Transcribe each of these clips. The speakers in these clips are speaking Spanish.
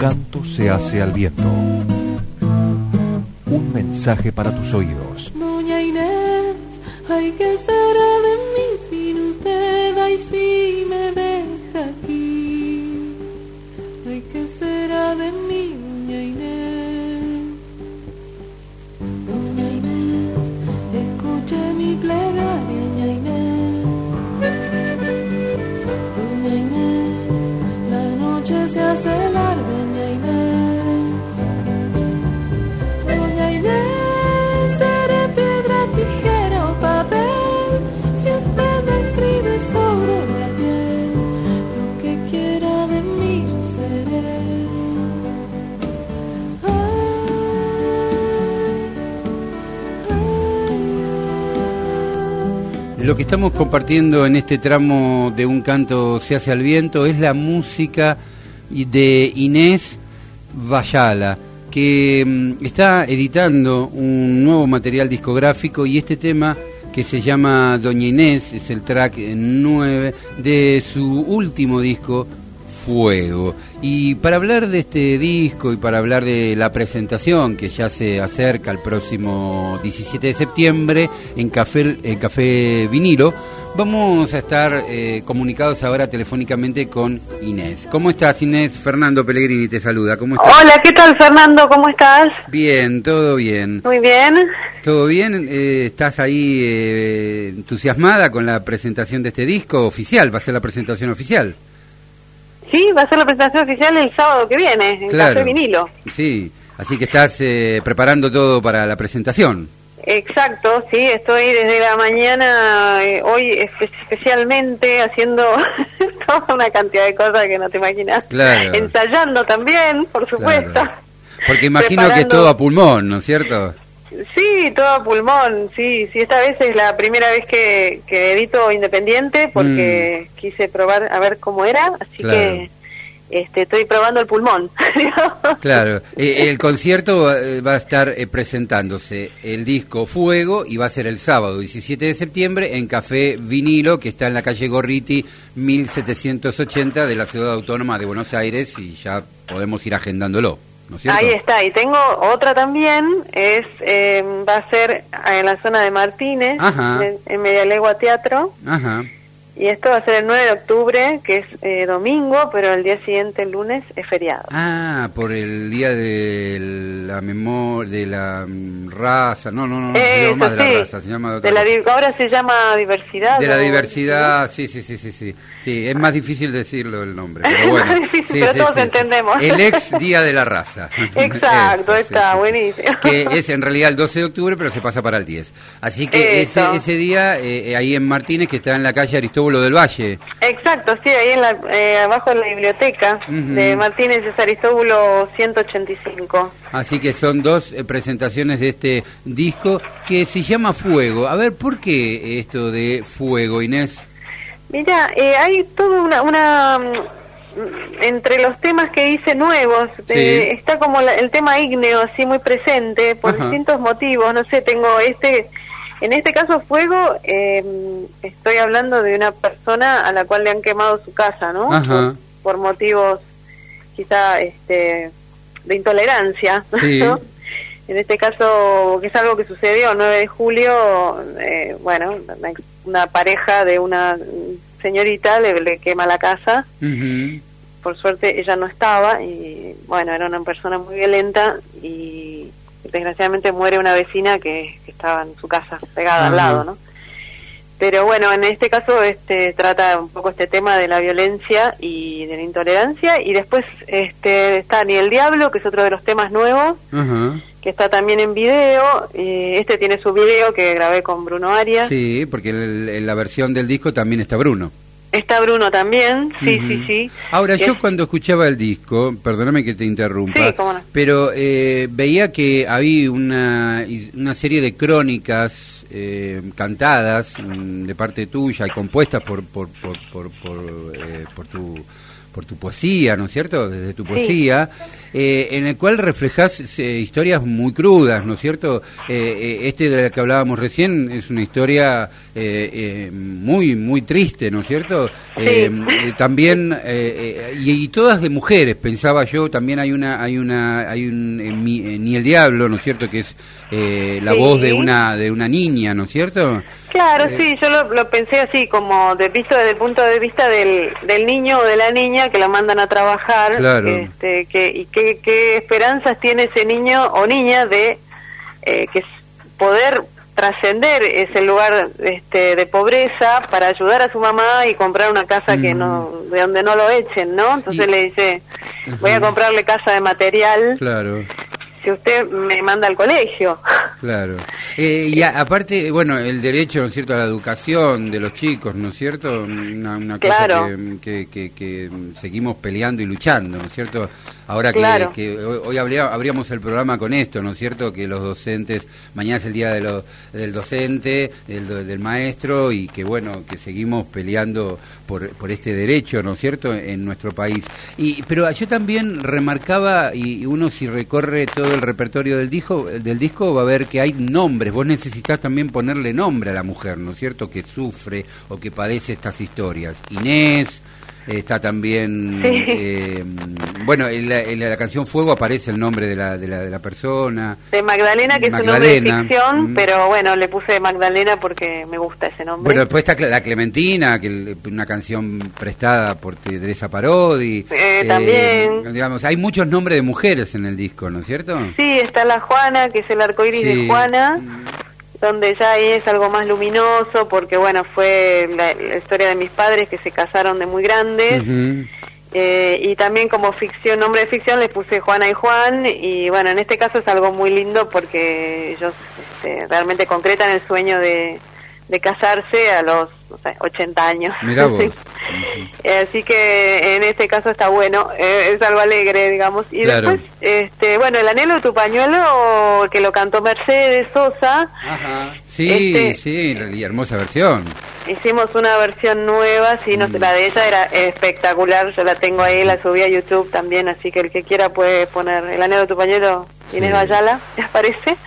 canto se hace al viento. Un mensaje para tus oídos. Doña Inés, ay, ¿qué será de mí sin usted? Ay, si me deja aquí. Ay, ¿qué será de mí, doña Inés? Doña Inés, escuche mi plegaria, doña Inés. Doña Inés, la noche se hace larga, doña Inés. Doña Inés, seré piedra, tijera o papel, si usted me escribe sobre la piel, lo que quiera de mí seré. Lo que estamos compartiendo en este tramo de Un canto se hace al viento es la música de Inés Vallala, que está editando un nuevo material discográfico, y este tema, que se llama Doña Inés, es el track 9 de su último disco, Fuego. Y para hablar de este disco y para hablar de la presentación que ya se acerca el próximo 17 de septiembre en Café Vinilo, vamos a estar comunicados ahora telefónicamente con Inés. ¿Cómo estás, Inés? Fernando Pellegrini te saluda. ¿Cómo estás? Hola, ¿qué tal, Fernando? ¿Cómo estás? Bien, todo bien. Muy bien. ¿Todo bien? ¿Estás ahí entusiasmada con la presentación de este disco oficial? ¿Va a ser la presentación oficial? Sí, va a ser la presentación oficial el sábado que viene, en Claro. Café Vinilo. Sí, así que estás preparando todo para la presentación. Exacto, sí, estoy desde la mañana, hoy especialmente haciendo toda una cantidad de cosas que no te imaginas. Claro. Ensayando también, por supuesto. Claro. Porque imagino que es todo a pulmón, ¿no es cierto? Sí, todo a pulmón, sí, esta vez es la primera vez que edito independiente, porque quise probar a ver cómo era, así Claro. que estoy probando el pulmón. Claro, el concierto va a estar presentándose el disco Fuego, y va a ser el sábado 17 de septiembre en Café Vinilo, que está en la calle Gorriti 1780 de la Ciudad Autónoma de Buenos Aires, y ya podemos ir agendándolo, ¿no es cierto? Ahí está, y tengo otra también, va a ser en la zona de Martínez, Ajá. en Media Legua Teatro, Ajá. y esto va a ser el 9 de octubre, que es domingo, pero el día siguiente, el lunes, es feriado. Ah, por el día de la memoria, de la raza, no se llama más de la raza, se llama de otra cosa. Ahora se llama diversidad. De la ¿no? diversidad, sí, es más difícil decirlo el nombre, pero bueno. Es más difícil, pero todos entendemos. El ex Día de la Raza. Exacto, Eso, está sí. buenísimo. Que es en realidad el 12 de octubre, pero se pasa para el 10. Así que ese día, ahí en Martínez, que está en la calle Aristóbulo del Valle. Exacto, sí, ahí abajo en la biblioteca de Martínez, es Aristóbulo 185. Así que son dos presentaciones de este disco que se llama Fuego. A ver, ¿por qué esto de Fuego, Inés? Mira, hay toda una entre los temas que hice nuevos, está como el tema ígneo, así muy presente, por distintos motivos, no sé, tengo en este caso Fuego, estoy hablando de una persona a la cual le han quemado su casa, ¿no? Por motivos quizá de intolerancia, sí. ¿no? En este caso, que es algo que sucedió el 9 de julio, bueno, una pareja de una señorita le quema la casa. Por suerte ella no estaba, y bueno, era una persona muy violenta, y desgraciadamente muere una vecina que estaba en su casa, pegada al lado, ¿no? Pero bueno, en este caso trata un poco este tema de la violencia y de la intolerancia, y después está Ni el Diablo, que es otro de los temas nuevos, que está también en video. Tiene su video que grabé con Bruno Arias. Sí, porque en la versión del disco también está Bruno. Está Bruno también, sí. Ahora, yo cuando escuchaba el disco, perdóname que te interrumpa, sí, cómo no, pero veía que había una serie de crónicas cantadas de parte tuya y compuestas por tu poesía, ¿no es cierto? Desde tu poesía, en el cual reflejás historias muy crudas, ¿no es cierto? De la que hablábamos recién es una historia muy muy triste, ¿no es cierto? Sí. También y todas de mujeres, pensaba yo. También hay un Ni el Diablo, ¿no es cierto? Que es la voz de una niña, ¿no es cierto? Claro, sí, yo lo pensé así, como visto desde el punto de vista del niño o de la niña que la mandan a trabajar, claro. ¿Qué esperanzas tiene ese niño o niña de poder trascender ese lugar de pobreza para ayudar a su mamá y comprar una casa que no, de donde no lo echen, ¿no? Entonces le dice, voy a comprarle casa de material. Claro. Si usted me manda al colegio. Claro. Y aparte, bueno, el derecho, ¿no es cierto?, a la educación de los chicos, ¿no es cierto? Una claro. cosa que seguimos peleando y luchando, ¿no es cierto? Ahora claro. que hoy abríamos el programa con esto, ¿no es cierto? Que los docentes, mañana es el día del docente, del maestro, y que bueno, que seguimos peleando por este derecho, ¿no es cierto?, en nuestro país. Pero yo también remarcaba, y uno si recorre todo el repertorio del disco va a ver que hay nombres. Vos necesitas también ponerle nombre a la mujer, ¿no es cierto?, que sufre o que padece estas historias. Inés, está también, bueno, en la canción Fuego aparece el nombre de la persona. De Magdalena, que Magdalena. Es un nombre de ficción, pero bueno, le puse Magdalena porque me gusta ese nombre. Bueno, después está la Clementina, que una canción prestada por Teresa Parodi. También. Digamos, hay muchos nombres de mujeres en el disco, ¿no es cierto? Sí, está la Juana, que es el arcoíris de Juana, donde ya ahí es algo más luminoso, porque bueno, fue la historia de mis padres que se casaron de muy grandes. Y también como ficción, nombre de ficción, les puse Juana y Juan, y bueno, en este caso es algo muy lindo porque ellos realmente concretan el sueño de casarse a los 80 años. Mirá vos. Así que en este caso está bueno, es algo alegre, digamos. Y claro. Después, bueno, El anhelo de tu pañuelo, que lo cantó Mercedes Sosa. Ajá. Sí, sí, hermosa versión. Hicimos una versión nueva, sí, no sé, la de ella era espectacular, yo la tengo ahí, la subí a YouTube también, así que el que quiera puede poner El anhelo de tu pañuelo, Inés Bayala, ¿te aparece?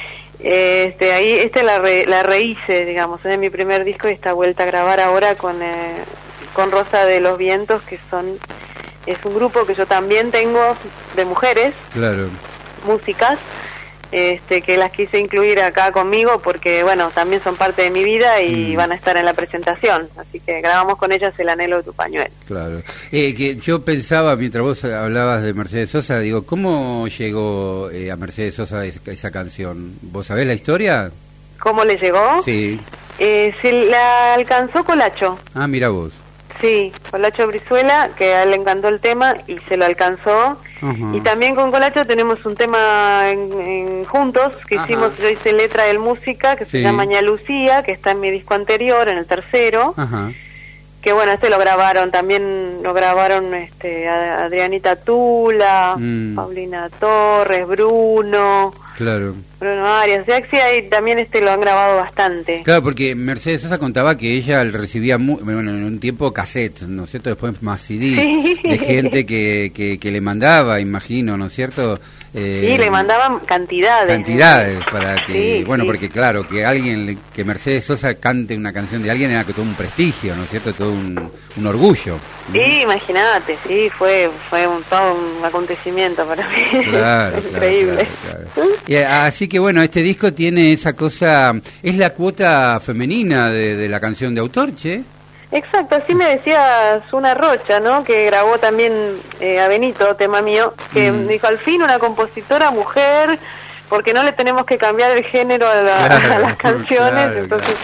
Ahí la rehice, digamos, es mi primer disco y está vuelta a grabar ahora con Rosa de los Vientos, que es un grupo que yo también tengo de mujeres, claro, músicas, que las quise incluir acá conmigo porque, bueno, también son parte de mi vida y van a estar en la presentación, así que grabamos con ellas El anhelo de tu pañuelo. Claro. Que yo pensaba, mientras vos hablabas de Mercedes Sosa, digo, ¿cómo llegó a Mercedes Sosa esa canción? ¿Vos sabés la historia? ¿Cómo le llegó? Sí. Se la alcanzó Colacho. Ah, mira vos. Sí, Colacho Brizuela, que a él le encantó el tema y se lo alcanzó. Y también con Colacho tenemos un tema juntos que hicimos, yo hice letra y él música, que se llama Ña Lucía, que está en mi disco anterior, en el tercero. Que bueno, lo grabaron, también lo grabaron Adrianita Tula, Paulina Torres, Bruno. Claro. Bruno Arias, o sea que sí, ahí también lo han grabado bastante. Claro, porque Mercedes Sosa contaba que ella recibía, bueno, en un tiempo cassette, ¿no es cierto? Después más CD, de gente que le mandaba, imagino, ¿no es cierto? Sí, le mandaban cantidades para que, bueno, porque claro, que Mercedes Sosa cante una canción de alguien era todo un prestigio, ¿no es cierto? Todo un orgullo. Sí, imagínate, sí, fue todo un acontecimiento para mí. Claro, increíble. Claro. Y, así que bueno, este disco tiene esa cosa, es la cuota femenina de la canción de autor, che. Exacto, así me decía Zuna Rocha, ¿no? Que grabó también a Benito, tema mío, que dijo, al fin una compositora mujer, porque no le tenemos que cambiar el género a las canciones, entonces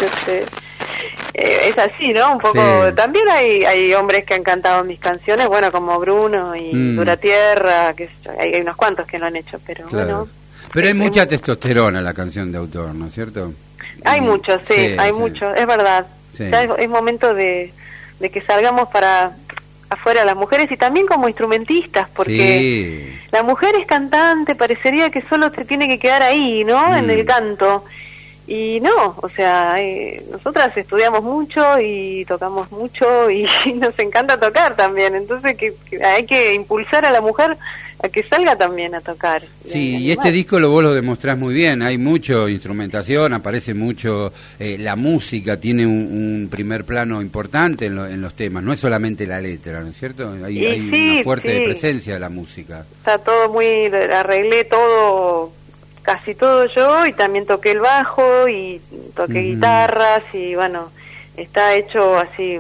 es así, ¿no? Un poco, también hay hombres que han cantado mis canciones, bueno, como Bruno y Duratierra, que hay unos cuantos que lo han hecho, pero bueno. Pero hay mucha testosterona en la canción de autor, ¿no es cierto? Hay mucho, hay mucho, es verdad. Sí. Ya es momento de que salgamos para afuera las mujeres y también como instrumentistas, porque la mujer es cantante, parecería que solo se tiene que quedar ahí, ¿no? En el canto. Y no, o sea, nosotras estudiamos mucho y tocamos mucho y nos encanta tocar también, entonces que hay que impulsar a la mujer a que salga también a tocar. Sí, y este disco vos lo demostrás muy bien, hay mucho instrumentación, aparece mucho, la música tiene un primer plano importante en los temas, no es solamente la letra, ¿no es cierto? Hay una fuerte presencia de la música. Está todo arreglé todo, casi todo yo, y también toqué el bajo y toqué guitarras y bueno, está hecho así,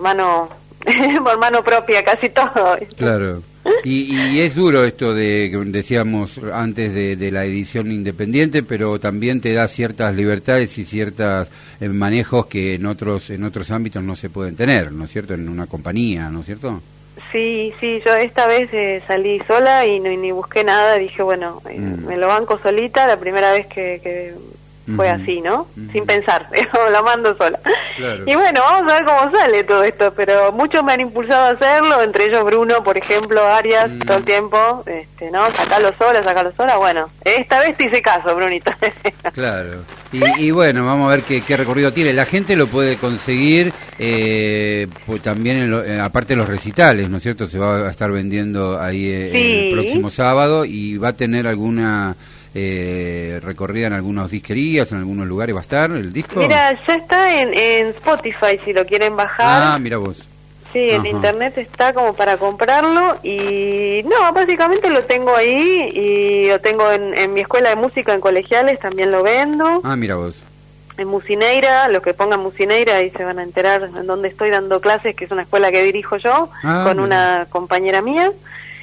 por mano propia, casi todo. Claro. Y es duro esto de que decíamos antes de la edición independiente, pero también te da ciertas libertades y ciertos manejos que en otros ámbitos no se pueden tener, ¿no es cierto? En una compañía, ¿no es cierto? Sí, yo esta vez salí sola y ni busqué nada, dije, bueno, me lo banco solita, la primera vez que fue así, ¿no? Sin pensar, lo mando sola. Claro. Y bueno, vamos a ver cómo sale todo esto, pero muchos me han impulsado a hacerlo, entre ellos Bruno, por ejemplo, Arias, todo el tiempo, ¿no? Sacalo sola, bueno, esta vez te hice caso, Brunito. Claro, y bueno, vamos a ver qué recorrido tiene. La gente lo puede conseguir pues también, aparte de los recitales, ¿no es cierto? Se va a estar vendiendo ahí el próximo sábado y va a tener alguna... recorrida en algunas disquerías, en algunos lugares va a estar el disco. Mira, ya está en Spotify si lo quieren bajar. Ah, mira vos. Sí, en internet está como para comprarlo y no, básicamente lo tengo ahí y lo tengo en mi escuela de música en colegiales, también lo vendo. Ah, mira vos. En Musineira, los que pongan Musineira ahí se van a enterar en dónde estoy dando clases, que es una escuela que dirijo yo con una compañera mía.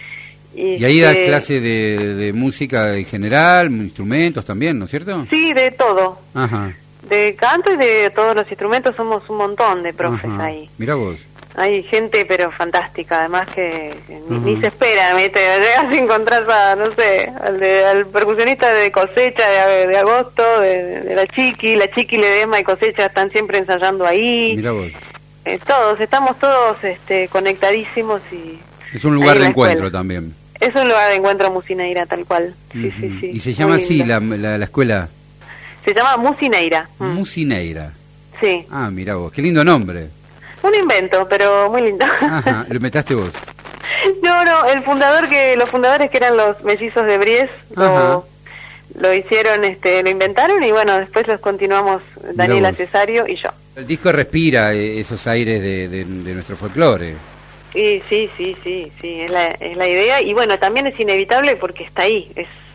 Y ahí das clase de música en general, instrumentos también, ¿no es cierto? Sí, de todo. Ajá. De canto y de todos los instrumentos, somos un montón de profes ahí. Mirá vos. Hay gente, pero fantástica, además que ni se espera, te llegas a encontrar no sé, al percusionista de Cosecha de agosto, de la Chiqui Ledesma y Cosecha están siempre ensayando ahí. Mirá vos. Estamos todos conectadísimos y... Es un lugar de encuentro también. Es un lugar de encuentro Musineira, tal cual. Sí. ¿Y se llama así la escuela? Se llama Musineira. Musineira. Sí. Ah, mirá vos, qué lindo nombre. Un invento, pero muy lindo. Ajá, ¿lo inventaste vos? No, los fundadores que eran los mellizos de Bries, lo hicieron, lo inventaron y bueno, después los continuamos Daniela Cesario y yo. El disco respira esos aires de nuestro folclore. Sí, es la idea y bueno, también es inevitable porque está ahí,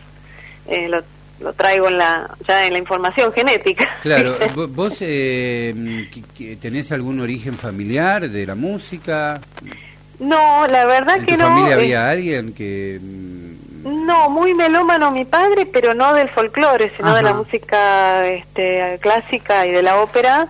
lo traigo ya en la información genética. Claro, ¿vos tenés algún origen familiar de la música? No, la verdad que no. ¿En tu familia había alguien que...? No, muy melómano mi padre, pero no del folclore, sino de la música clásica y de la ópera.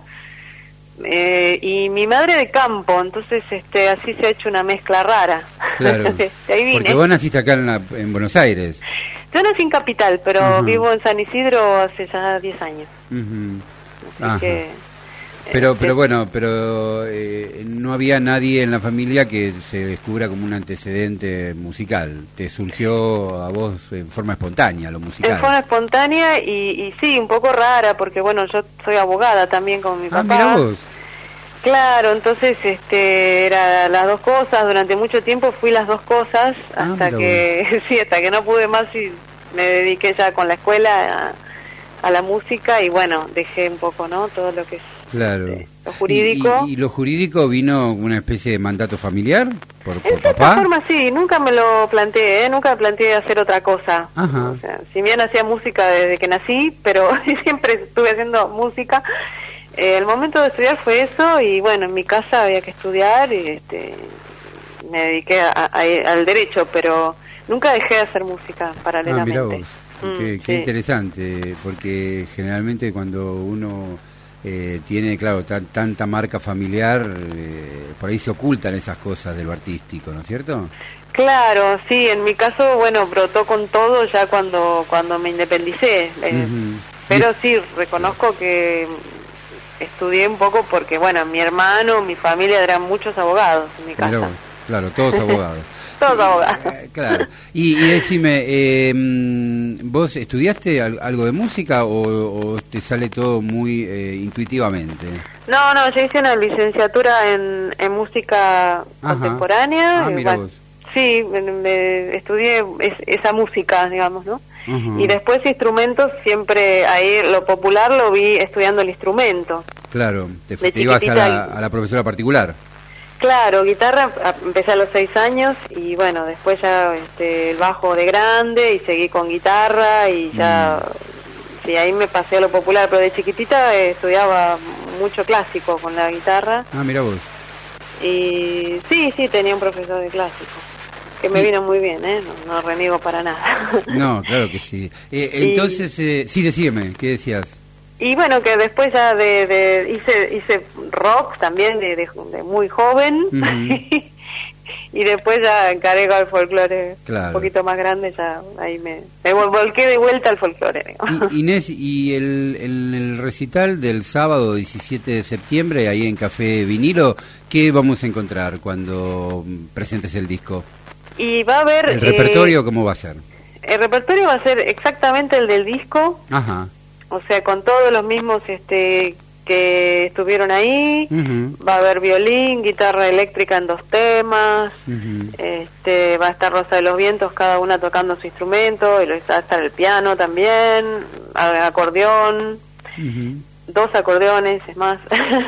Y mi madre de campo, entonces así se ha hecho una mezcla rara. Claro, ahí vine. Porque vos naciste acá en Buenos Aires. Yo nací en Capital, pero vivo en San Isidro hace ya 10 años. Así que... Pero bueno, no había nadie en la familia que se descubra como un antecedente musical. Te surgió a vos en forma espontánea lo musical. En forma espontánea y sí, un poco rara, porque bueno, yo soy abogada también con mi papá. Mirá vos. Claro, entonces era las dos cosas, durante mucho tiempo fui las dos cosas, hasta que no pude más y me dediqué ya con la escuela a la música y bueno, dejé un poco, ¿no? Todo lo que es lo jurídico. ¿Y lo jurídico vino una especie de mandato familiar por en papá? cierta forma sí, nunca me lo planteé, nunca me planteé hacer otra cosa. O sea, si bien hacía música desde que nací, pero siempre estuve haciendo música. El momento de estudiar fue eso y bueno, en mi casa había que estudiar y me dediqué al derecho, pero nunca dejé de hacer música paralelamente. Mirá vos, qué interesante, porque generalmente cuando uno tiene, claro, tanta marca familiar, por ahí se ocultan esas cosas de lo artístico, ¿no es cierto? Claro, sí, en mi caso, bueno, brotó con todo ya cuando me independicé, pero sí, reconozco que estudié un poco porque, bueno, mi hermano, mi familia eran muchos abogados en mi casa. Claro, todos abogados. todos abogados. Claro. Y decime, ¿vos estudiaste algo de música o te sale todo muy intuitivamente? No, yo hice una licenciatura en música contemporánea. Mira vos. Sí, estudié esa música, digamos, ¿no? Y después instrumentos, siempre ahí lo popular lo vi estudiando el instrumento. Claro, te ibas a la profesora particular. Claro, guitarra empecé a los 6 años y bueno, después ya el bajo de grande y seguí con guitarra y ya, sí, ahí me pasé a lo popular, pero de chiquitita estudiaba mucho clásico con la guitarra. Mira vos. Y sí, tenía un profesor de clásico, que me vino muy bien, no reniego para nada. No, claro que sí. Entonces, sí, decíame, ¿qué decías? Y bueno, que después ya hice rock también de muy joven, y después ya encaré con el folclore un poquito más grande, ya ahí me volqué de vuelta al folclore. Inés, y el recital del sábado 17 de septiembre, ahí en Café Vinilo, ¿qué vamos a encontrar cuando presentes el disco? Y va a haber... ¿El repertorio cómo va a ser? El repertorio va a ser exactamente el del disco. Ajá. O sea, con todos los mismos que estuvieron ahí. Va a haber violín, guitarra eléctrica en 2 temas. Va a estar Rosa de los Vientos, cada una tocando su instrumento. Y va a estar el piano también, acordeón, 2 acordeones, es más.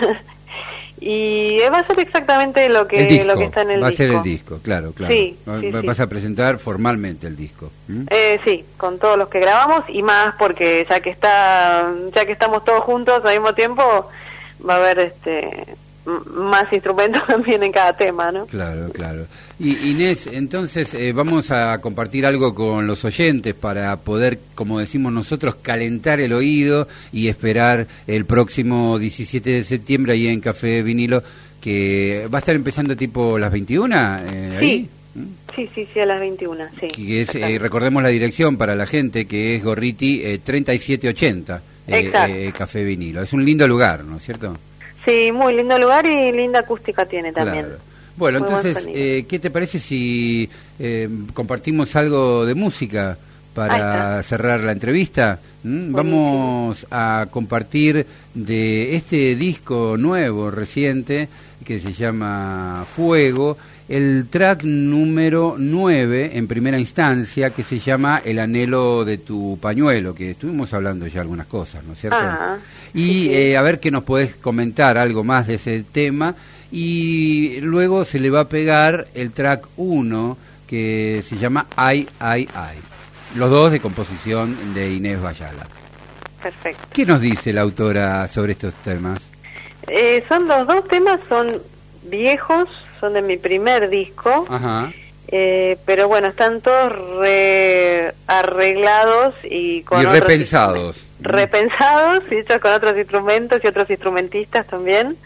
Y va a ser exactamente lo que está en el disco. Va a ser el disco, claro. Sí, vas a presentar formalmente el disco. Sí, con todos los que grabamos y más porque ya que estamos todos juntos al mismo tiempo, va a haber más instrumentos también en cada tema, ¿no? Claro. Y Inés, entonces vamos a compartir algo con los oyentes para poder, como decimos nosotros, calentar el oído y esperar el próximo 17 de septiembre ahí en Café Vinilo, que va a estar empezando tipo las 21, ahí. Sí, a las 21, sí. Que es, recordemos la dirección para la gente, que es Gorriti 3780, Café Vinilo. Es un lindo lugar, ¿no es cierto? Sí, muy lindo lugar y linda acústica tiene también. Claro. Bueno, muy entonces, ¿qué te parece si compartimos algo de música para cerrar la entrevista? Vamos a compartir de este disco nuevo, reciente, que se llama Fuego, el track número 9 en primera instancia, que se llama El anhelo de tu pañuelo, que estuvimos hablando ya algunas cosas, ¿no es cierto? Y a ver qué nos podés comentar algo más de ese tema, y luego se le va a pegar el track 1, que se llama Ay, Ay, Ay. Los dos de composición de Inés Vallala. Perfecto. ¿Qué nos dice la autora sobre estos temas? Son los 2 temas, son viejos, son de mi primer disco. Pero bueno, están todos arreglados y repensados. Repensados y hechos con otros instrumentos y otros instrumentistas también.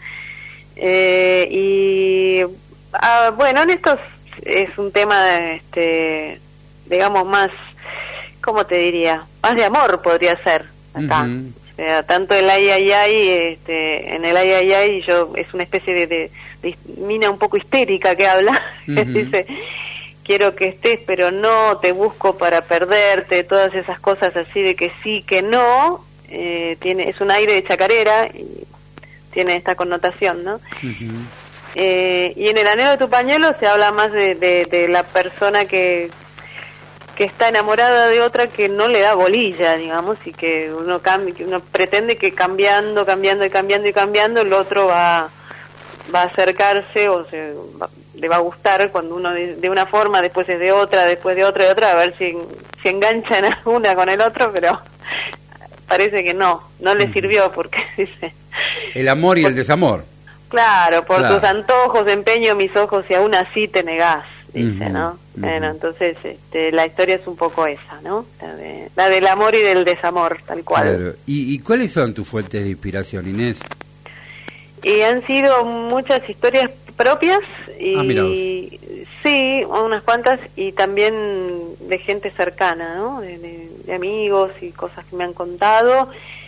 Bueno, en estos es un tema, digamos, más, ¿cómo te diría? Más de amor podría ser acá. O sea, tanto el ay, ay, ay, en el ay, ay, ay, es una especie de mina un poco histérica que habla. Dice, quiero que estés, pero no, te busco para perderte, todas esas cosas así de que sí, que no. Es un aire de chacarera y tiene esta connotación, ¿no? Y en El anhelo de tu pañuelo se habla más de la persona que está enamorada de otra que no le da bolilla, digamos, y que uno pretende que cambiando el otro va a acercarse le va a gustar cuando uno de una forma, después es de otra, a ver si enganchan a una con el otro, pero parece que no le sirvió porque dice... El amor y el desamor. Claro, por tus antojos empeño mis ojos y aún así te negás, dice, ¿no? Bueno, entonces la historia es un poco esa, ¿no? La del amor y del desamor, tal cual. Claro. ¿Y cuáles son tus fuentes de inspiración, Inés? Y han sido muchas historias propias y sí, unas cuantas, y también de gente cercana, ¿no? De amigos y cosas que me han contado.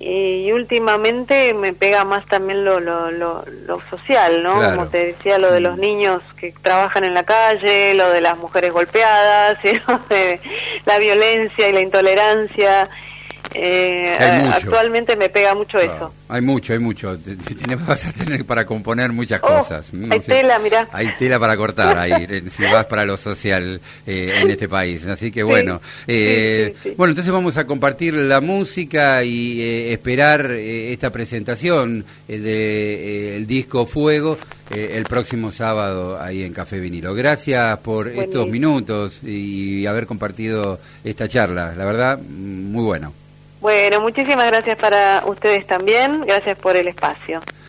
y últimamente me pega más también lo social, ¿no? Claro. Como te decía, lo de los niños que trabajan en la calle, lo de las mujeres golpeadas, y lo de la violencia y la intolerancia. Actualmente me pega mucho eso. Hay mucho. Vas a tener para componer muchas cosas. Hay tela, mirá. Hay tela para cortar ahí, si vas para lo social en este país. Así que bueno. Sí. Bueno, entonces vamos a compartir la música y esperar esta presentación el disco Fuego el próximo sábado ahí en Café Vinilo. Gracias por estos minutos y haber compartido esta charla. La verdad, muy bueno. Bueno, muchísimas gracias para ustedes también. Gracias por el espacio.